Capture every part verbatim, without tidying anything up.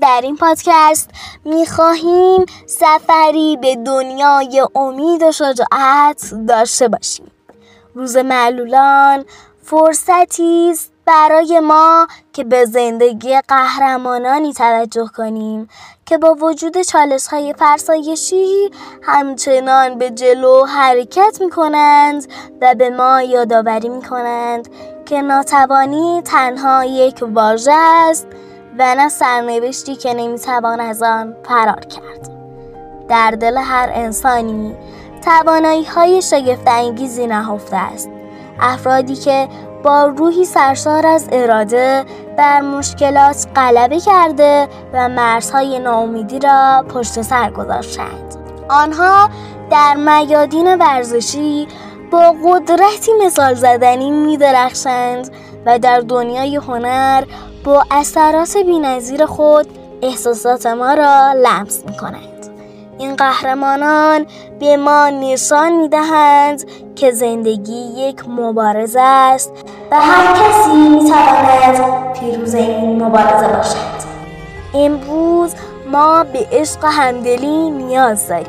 در این پادکست میخواهیم سفری به دنیای امید و شجاعت داشته باشیم. روز معلولان فرصتی است برای ما که به زندگی قهرمانانی توجه کنیم که با وجود چالش‌های فرسایشی همچنان به جلو حرکت می‌کنند و به ما یادآوری می‌کنند که ناتوانی تنها یک واژه است و نه سرنوشتی که نمی‌توان از آن فرار کرد. در دل هر انسانی توانایی‌های شگفت‌انگیزی نهفته است. افرادی که با روحی سرشار از اراده بر مشکلات غلبه کرده و مرزهای ناامیدی را پشت سر گذاشتند. آنها در میادین ورزشی با قدرتی مثال زدنی می درخشند و در دنیای هنر با اثرات بی‌نظیر خود احساسات ما را لمس می کنند. این قهرمانان به ما نشان می دهند که زندگی یک مبارزه است و هر کسی می تواند پیروز این مبارزه باشد. امروز ما به عشق همدلی نیاز داریم.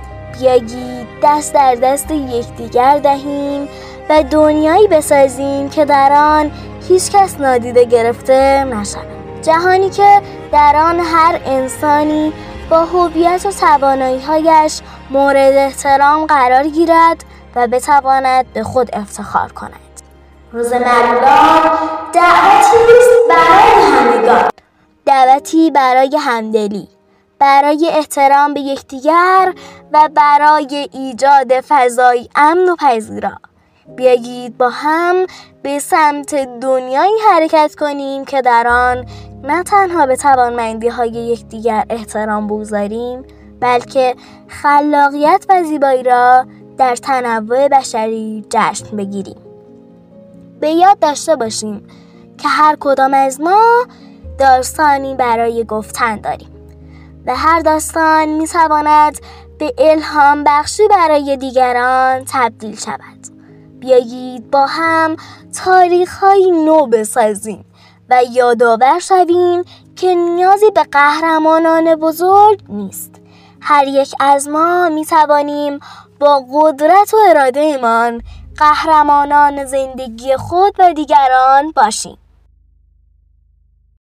بیایید دست در دست یکدیگر دهیم و دنیایی بسازیم که در آن هیچ کس نادیده گرفته نشود. جهانی که در آن هر انسانی با هویت و توانایی‌هایش مورد احترام قرار گیرد و بتواند به خود افتخار کند. روز معلولان دعوتی است برای همگان، دعوتی برای همدلی، برای احترام به یکدیگر و برای ایجاد فضای امن و پذیرا. بیایید با هم به سمت دنیایی حرکت کنیم که در آن نه تنها به توانمندی‌های یکدیگر احترام بگذاریم، بلکه خلاقیت و زیبایی را در تنوع بشری جشن بگیریم. به یاد داشته باشیم که هر کدام از ما داستانی برای گفتن داریم و هر داستان می‌تواند به الهام بخشی برای دیگران تبدیل شود. بیایید با هم تاریخ‌های نو بسازیم و یادآور شویم که نیازی به قهرمانان بزرگ نیست. هر یک از ما می توانیم با قدرت و اراده ایمان قهرمانان زندگی خود و دیگران باشیم.